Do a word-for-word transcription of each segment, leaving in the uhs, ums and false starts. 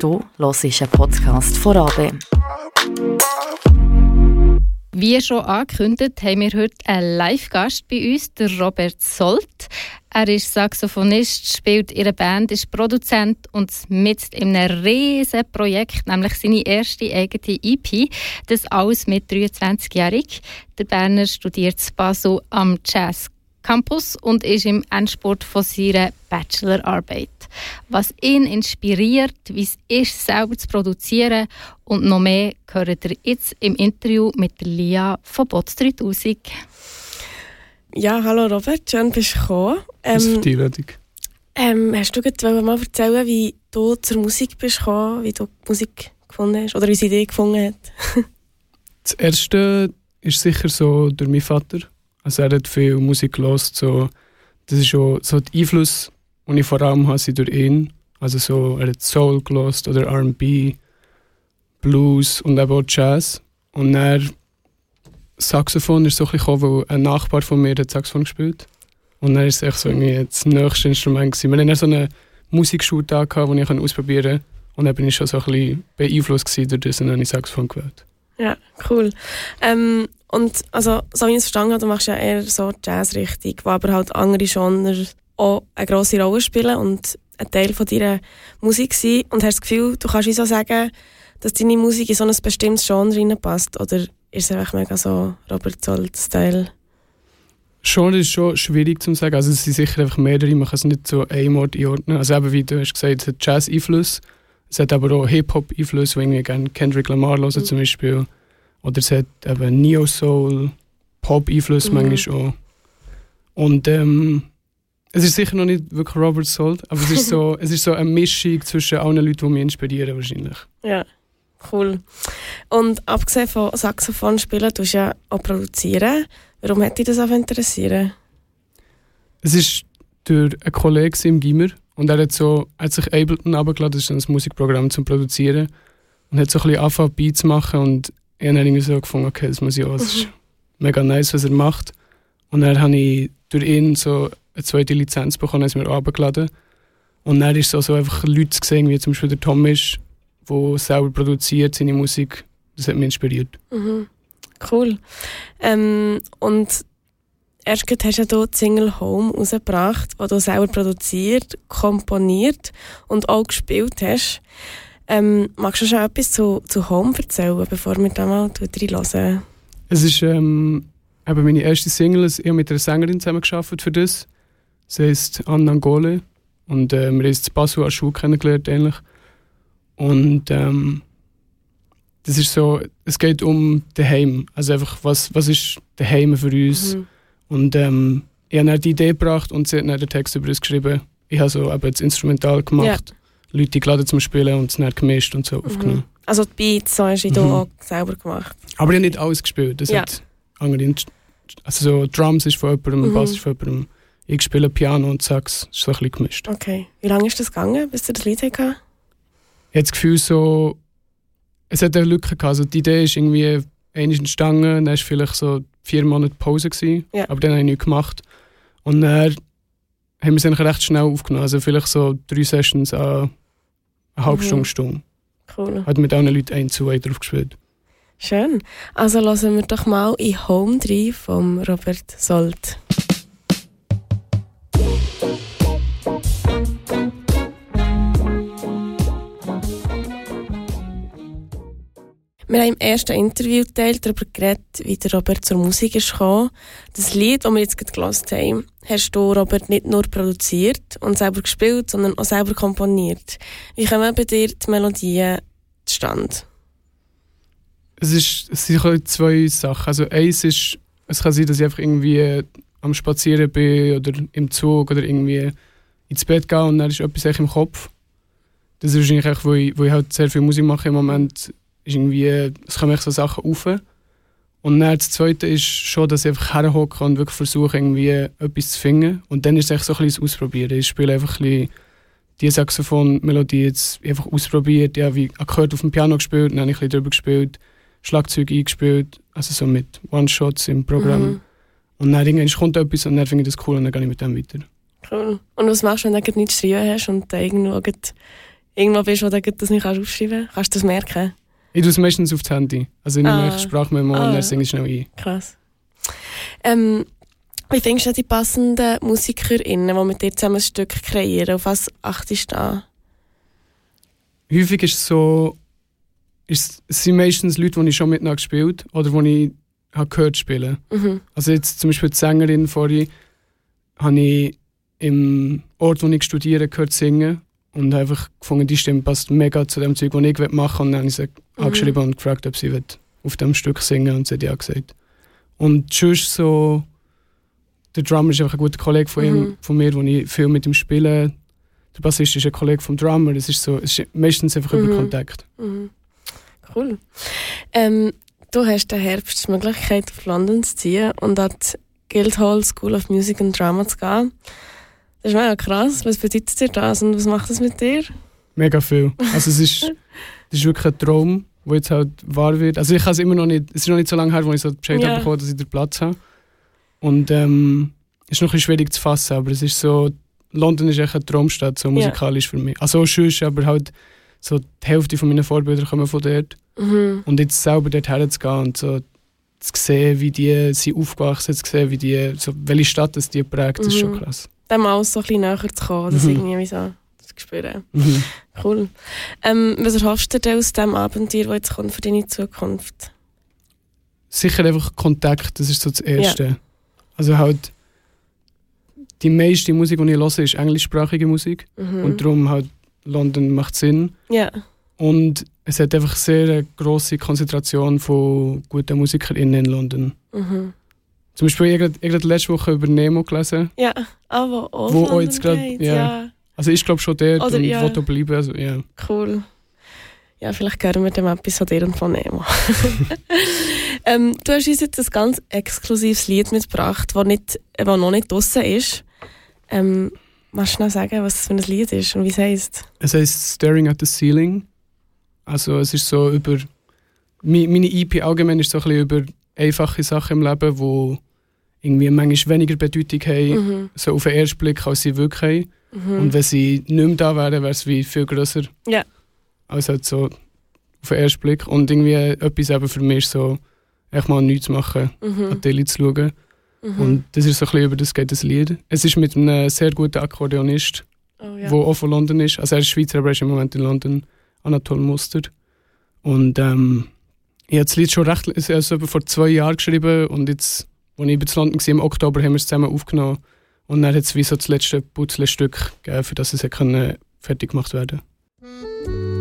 Du hörst einen Podcast von A B. Wie schon angekündigt, haben wir heute einen Live-Gast bei uns, der Robert Solt. Er ist Saxophonist, spielt in einer Band, ist Produzent und mit in einem riesen Projekt, nämlich seine erste eigene E P. Das alles mit dreiundzwanzigjährig. Der Berner studiert in Basel am Jazz Campus und ist im Endspurt von seiner Bachelorarbeit. Was ihn inspiriert, wie es ist, selber zu produzieren und noch mehr, hört ihr jetzt im Interview mit Lia von Bots dreitausend. Ja, hallo Robert, schön bist du gekommen. Ähm, das ist für die Einladung. Ähm, hast du gerade mal erzählen, wie du zur Musik bist gekommen, wie du die Musik gefunden hast oder wie sie dich gefunden hat? Das Erste ist sicher so durch meinen Vater. Also er hat viel Musik gehört. So, das ist auch so der Einfluss, den ich vor allem habe, sind durch ihn. Also so, er hat Soul gehört oder R and B, Blues und eben auch Jazz. Und dann Saxophon ist so ein bisschen gekommen, weil ein Nachbar von mir hat Saxophon gespielt. Und dann war es echt so irgendwie das nächste Instrument gewesen. Wir hatten dann so eine Musikschule da, die ich ausprobieren konnte. Und dann bin ich schon so ein bisschen beeinflusst durch das und dann habe ich Saxophon gewählt. Ja, cool. Ähm, und also, so wie ich es verstanden habe, du machst ja eher so Jazz-Richtung, wo aber halt andere Genres auch eine grosse Rolle spielen und ein Teil von deiner Musik sind. Und hast das Gefühl, du kannst wie so sagen, dass deine Musik in so ein bestimmtes Genre reinpasst? Oder ist es einfach mega so Robert Solt-Style? Genre ist schon schwierig zu sagen. Also es sind sicher einfach mehrere, man kann es nicht so einem Ort einordnen. Also eben, wie du hast gesagt, es hat Jazz-Einfluss. Es hat aber auch Hip-Hop-Einfluss, wenn ich gerne Kendrick Lamar höre mhm. zum Beispiel. Oder es hat eben Neo-Soul, Pop-Einfluss mhm. manchmal auch. Und ähm, es ist sicher noch nicht wirklich Robert Solt, aber es ist so, es ist so eine Mischung zwischen allen Leuten, die mich inspirieren wahrscheinlich. Ja, cool. Und abgesehen von Saxophon spielen, tust du ja auch produzieren. Warum hat dich das auch interessieren? Es ist durch einen Kollegen im Gimmer und er hat, so, er hat sich Ableton runtergeladen, das ist ein Musikprogramm zum Produzieren, und hat so ein bisschen angefangen Beats zu machen und ich habe dann irgendwie so gefunden, okay, das muss ich auch, das ist mega nice, was er macht. Und dann habe ich durch ihn so eine zweite Lizenz bekommen, als mir runtergeladen. Und dann ist es auch so einfach Leute gesehen, wie zum Beispiel der Tom ist, der selber produziert seine Musik. Das hat mich inspiriert. Mhm. Cool. Ähm, und erst gerade hast du ja die Single Home rausgebracht, die du selber produziert, komponiert und auch gespielt hast. Ähm, magst du schon etwas zu, zu Home erzählen, bevor wir da mal reinhören? Es ist ähm, eben meine erste Single. Ich habe mit einer Sängerin zusammengearbeitet für das. Sie heisst Anna Ngole. Und äh, wir haben uns in Basel an der Schule kennengelernt. Ähnlich. Und ähm, das ist so, es geht um daheim. Also einfach, was, was ist daheim für uns? Mhm. Und ähm, ich habe dann die Idee gebracht und sie hat dann den Text über uns geschrieben. Ich habe so eben das Instrumental gemacht, ja. Leute geladen zum Spielen und es dann gemischt und so mhm. aufgenommen. Also die Beats so hast du mhm. auch selber gemacht? Aber ich habe nicht alles gespielt. Das ja. hat andere, also so Drums ist von jemandem, mhm. Bass ist von jemandem. Ich spiele Piano und Sax, ist so ein bisschen gemischt. Okay. Wie lange ist das gegangen, bis du das Lied hattest? Ich habe das Gefühl, so, es hat eine Lücke gehabt. Also die Idee ist irgendwie einmal entstanden, dann war vielleicht so vier Monate Pause gewesen, ja. aber dann habe ich nichts gemacht. Und dann haben wir es eigentlich recht schnell aufgenommen. Also vielleicht so drei Sessions an eine halbe mhm. Stunde, Stunde. Cool. Hat mit anderen Leuten ein, zwei drauf gespielt. Schön. Also lassen wir doch mal in Home drei von Robert Solt. Wir haben im ersten Interviewteil darüber geredet, wie der Robert zur Musik ist gekommen. Das Lied, das wir jetzt gerade gehört haben, hast du, Robert, nicht nur produziert und selber gespielt, sondern auch selber komponiert. Wie kommen bei dir die Melodien zustande? Es, ist, es sind zwei Sachen. Also eins ist, es kann sein, dass ich einfach irgendwie am Spazieren bin oder im Zug oder irgendwie ins Bett gehe und dann ist etwas echt im Kopf. Das ist wahrscheinlich echt, wo ich, wo ich halt sehr viel Musik mache im Moment. Ist irgendwie, es kommen echt so Sachen rauf. Und dann das Zweite ist schon, dass ich einfach herhocke und wirklich versuche, irgendwie etwas zu finden. Und dann ist es echt so ein bisschen das Ausprobieren. Ich spiele einfach ein bisschen die Saxophon-Melodie jetzt einfach ausprobiert. Ich habe wie Akkorde auf dem Piano gespielt, dann habe ich ein bisschen drüber gespielt, Schlagzeug eingespielt, also so mit One-Shots im Programm. Mhm. Und dann irgendwann kommt etwas und dann finde ich das cool und dann gehe ich mit dem weiter. Cool. Und was machst du, wenn du nichts zu schreiben hast und da irgendwo irgendwo bist, wo du das nicht aufschreiben kannst? Kannst du das merken? Ich tue es meistens aufs Handy. Also ich nehme Ah. Sprachmemo Ah. und dann singe ich schnell ein. Krass. Ähm, wie findest du die passenden MusikerInnen, die mit dir zusammen ein Stück kreieren? Auf was achtest du da? Häufig ist es so, ist, es sind meistens Leute, die ich schon mit ihnen gespielt habe oder die ich habe gehört spielen. Mhm. Also jetzt zum Beispiel die Sängerin vorhin habe ich im Ort, wo ich studiere, gehört singen und habe einfach gefunden, die Stimme passt mega zu dem Zeug, was ich machen will. Und dann habe ich sie Mhm. angeschrieben und gefragt, ob sie auf dem Stück singen und sie hat ja gesagt. Und sonst so, der Drummer ist einfach ein guter Kollege von, ihm, Mhm. von mir, wo ich viel mit ihm spiele. Der Bassist ist ein Kollege vom Drummer. Es ist, so, es ist meistens einfach Mhm. über Kontakt. Mhm. Cool. Ähm, du hast den Herbst die Möglichkeit, auf London zu ziehen und an die Guildhall School of Music and Drama zu gehen. Das ist mega krass. Was bedeutet dir das und was macht das mit dir? Mega viel. Also es ist, das ist wirklich ein Traum, der jetzt halt wahr wird. Also ich habe es immer noch nicht, es ist noch nicht so lange her, wo ich so Bescheid Ja. habe bekommen, dass ich den Platz habe. Und ähm, es ist noch ein bisschen schwierig zu fassen, aber es ist so, London ist echt eine Traumstadt, so musikalisch für mich. Also auch schön, aber halt so die Hälfte von meinen Vorbilder kommen von dort. Mhm. Und jetzt selber dort herzugehen und so zu sehen, wie die sind aufgewachsen, zu sehen, wie die, so, welche Stadt das die prägt, das ist schon Mhm. krass. Dem alles so ein bisschen näher zu kommen, das Mhm. irgendwie wie so zu spüren. Mhm. Cool. Ähm, was erhoffst du dir aus diesem Abenteuer, das jetzt kommt für deine Zukunft? Sicher einfach Kontakt, das ist so das Erste. Also halt, die meiste Musik, die ich höre, ist englischsprachige Musik. Mhm. Und darum halt, London macht Sinn. Ja. Und es hat einfach sehr eine grosse Konzentration von guten MusikerInnen in London. Mhm. Zum Beispiel, ich habe gerade letzte Woche über Nemo gelesen. Ja, aber auch Wo London auch jetzt grad- geht, ja. ja. Also ich glaube schon dort Oder und ja. will da bleiben. Also, ja. Cool. Ja, vielleicht hören wir dem etwas von dir und von Nemo. ähm, du hast uns jetzt ein ganz exklusives Lied mitgebracht, das nicht, äh, das noch nicht draussen ist. Ähm, magst du noch sagen, was das für ein Lied ist und wie es heisst? Es heisst Staring at the Ceiling. Also es ist so über... mi- Meine E P allgemein ist so ein bisschen über einfache Sachen im Leben, die irgendwie manchmal weniger Bedeutung haben, Mhm. so auf den ersten Blick, als sie wirklich haben. Mhm. Und wenn sie nicht mehr da wären, wäre es wie viel grösser. Ja. Als halt so auf den ersten Blick. Und irgendwie etwas eben für mich ist so, echt mal nichts machen, Mhm. an die Tele zu schauen. Mhm. Und das ist so ein bisschen über das geht das Lied. Es ist mit einem sehr guten Akkordeonist, Oh, der ja. auch von London ist. Also er ist Schweizer, aber er ist im Moment in London. Anatol Mustard. Und ähm, ich habe das Lied schon recht, also vor zwei Jahren geschrieben und jetzt, als ich in London war, im Oktober, haben wir es zusammen aufgenommen. Und dann hat es wie so das letzte Putzlestück gegeben, für das es können fertig gemacht werden konnte.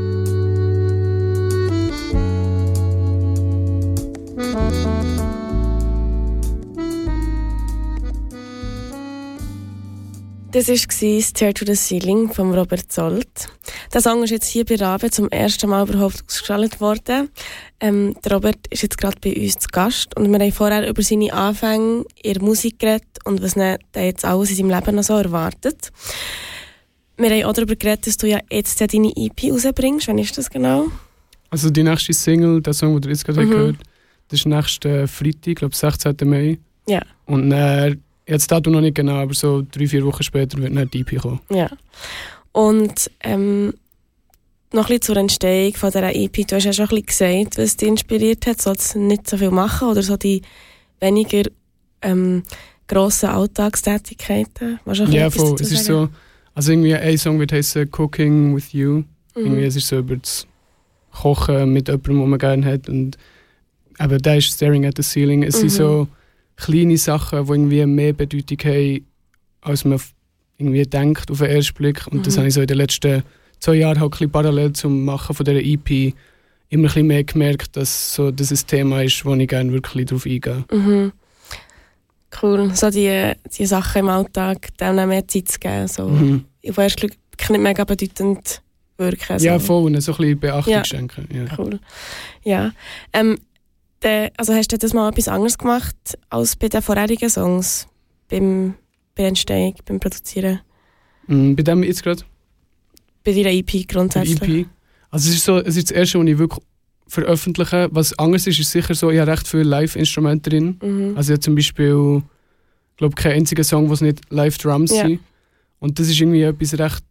Das war «Stare to the Ceiling» von Robert Zolt. Der Song ist jetzt hier bei Rabe zum ersten Mal überhaupt ausgestrahlt worden. Ähm, der Robert ist jetzt gerade bei uns zu Gast und wir haben vorher über seine Anfänge in der Musik geredet und was ihn jetzt alles in seinem Leben noch so erwartet. Wir haben auch darüber geredet, dass du ja jetzt deine E P rausbringst. Wann ist das genau? Also die nächste Single, der Song, den ihr jetzt gerade Mhm. gehört, das ist nächsten Freitag, ich glaube sechzehnten Mai. Ja. Und äh, jetzt das Datum noch nicht genau, aber so drei, vier Wochen später wird dann die E P kommen. Ja. Und ähm, noch ein bisschen zur Entstehung von dieser E P. Du hast ja schon ein bisschen gesagt, was dich inspiriert hat. Sollst du nicht so viel machen oder so die weniger ähm, grossen Alltagstätigkeiten? Willst du noch Ja, etwas voll. dazu Es ist sagen? so, also irgendwie ein Song wird heißen Cooking with You. Irgendwie, Mhm. es ist so über das Kochen mit jemandem, den man gerne hat. Und aber der ist Staring at the Ceiling. Es Mhm. sind so kleine Sachen, die irgendwie mehr Bedeutung haben, als man f- irgendwie denkt auf den ersten Blick. Und das Mhm. habe ich so in den letzten zwei Jahren halt ein bisschen parallel zum Machen von dieser E P immer ein bisschen mehr gemerkt, dass so, das ein Thema ist, wo ich gerne wirklich drauf eingehe. Mhm. Cool. So die, die Sachen im Alltag, dem auch mehr Zeit zu geben. So. Mhm. Auf den ersten Blick nicht mega bedeutend wirken. So. Ja, voll. Und so ein bisschen Beachtung Ja. schenken. Ja. Cool. Ja. Ähm, de, also hast du das mal etwas anderes gemacht als bei den vorherigen Songs? Beim, bei der Entstehung, beim Produzieren? Mhm, bei dem jetzt gerade? Bei deiner E P Die grundsätzlich? E P. Also es ist, so, es ist das Erste, was ich wirklich veröffentliche. Was anders ist, ist sicher so, ich habe recht viele Live-Instrumente drin. Mhm. Also ich habe zum Beispiel, glaube keinen einzigen Song, wo es nicht Live-Drums Ja. sind. Und das ist irgendwie etwas recht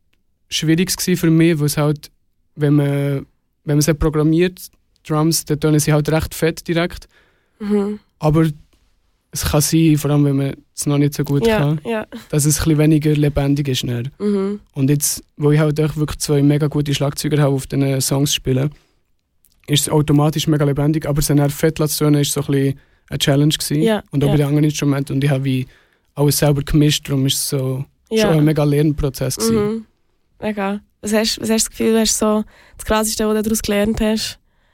schwierig für mich, weil es halt, wenn man, wenn man sie programmiert, Drums, dann tönen sie halt recht fett direkt. Mhm. Aber es kann sein, vor allem wenn man es noch nicht so gut ja, kann, ja. dass es ein bisschen weniger lebendig ist. Mhm. Und jetzt, wo ich halt auch wirklich zwei mega gute Schlagzeuger habe, auf diesen Songs spielen, ist es automatisch mega lebendig, aber es dann fett zu tönen, ist so ein bisschen eine Challenge gewesen. Ja, und auch ja. bei den anderen Instrumenten. Und ich habe wie alles selber gemischt, darum ist es so ja. schon ein mega Lernprozess gewesen. Mhm. Mega. Was hast, was hast du das Gefühl, was so das Krasseste, was du daraus gelernt hast?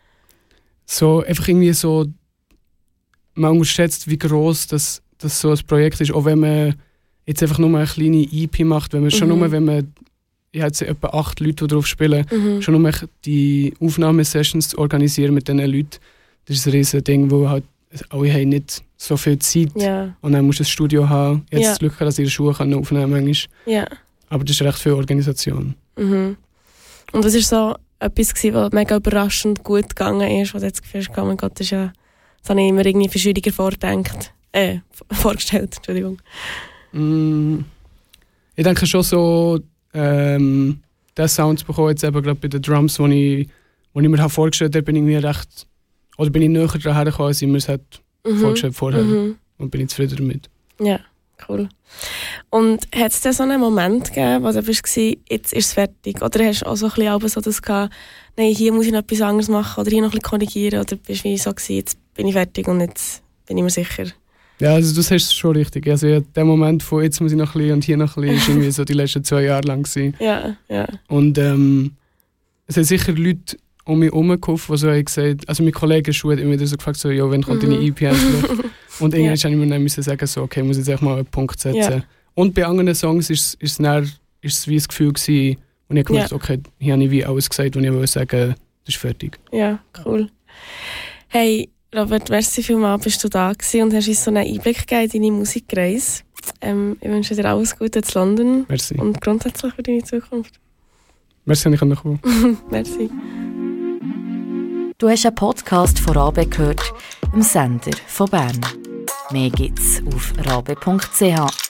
So einfach irgendwie so, man unterschätzt, wie gross das, das so ein Projekt ist, auch wenn man jetzt einfach nur eine kleine E P macht, wenn man mhm. schon nur, wenn man, ich habe jetzt etwa acht Leute, die drauf spielen, mhm. schon nur die Aufnahmesessions zu organisieren mit diesen Leuten, das ist ein riesen Ding, wo halt alle haben nicht so viel Zeit ja. und dann musst du ein Studio haben, jetzt ja. das Glück haben, dass ihre Schuhe aufnehmen können. Ja. Aber das ist recht viel Organisation. Mhm. Und was war so etwas, was mega überraschend gut gegangen ist, wo du jetzt das Gefühl hast, oh mein Gott, das ist ja, das habe ich immer irgendwie viel schwieriger vorgedacht, äh, vorgestellt, Entschuldigung. Mm, ich denke schon so, ähm, den Sound zu bekommen, jetzt eben gerade bei den Drums, wo ich, wo ich mir habe vorgestellt habe, bin ich mir recht, oder bin ich näher daher gekommen, als ich mir es hat mhm. vorgestellt vorher. Mhm. Und bin ich zufrieden damit. Ja, cool. Und hat es da so einen Moment gegeben, wo du warst, jetzt ist es fertig? Oder hast du auch so ein bisschen so das gehabt, nein, hier muss ich noch etwas anderes machen oder hier noch ein bisschen korrigieren? Oder bist du wie so gewesen, jetzt bin ich fertig und jetzt bin ich mir sicher? Ja, also du sagst es schon richtig. Also ja, der Moment von jetzt muss ich noch ein bisschen und hier noch ein bisschen, ist irgendwie so die letzten zwei Jahre lang gewesen. Ja, ja. Und ähm, es hat sicher Leute um mich herumgeholfen, die so haben gesagt, also mein Kollege Schuh hat immer wieder so gefragt, so, ja, wenn kommt deine E P endlich? Und irgendwann musste ja. ich mir dann müssen sagen, so, okay, muss ich jetzt echt mal einen Punkt setzen. Ja. Und bei anderen Songs ist es dann, ist es wie das Gefühl gewesen, und ich habe gemerkt, ja. okay, hier habe ich wie alles gesagt, und ich wollte sagen, das ist fertig. Ja, cool. Hey, Robert, merci vielmals, bist du da gewesen und hast uns so einen Einblick gegeben in deine Musikreise. Ähm, ich wünsche dir alles Gute in London. Merci. Und grundsätzlich für deine Zukunft. Merci, dass ich kommen konnte. Merci. Du hast einen Podcast von Rabe gehört, dem Sender von Bern. Mehr gibt's auf rabe punkt c h.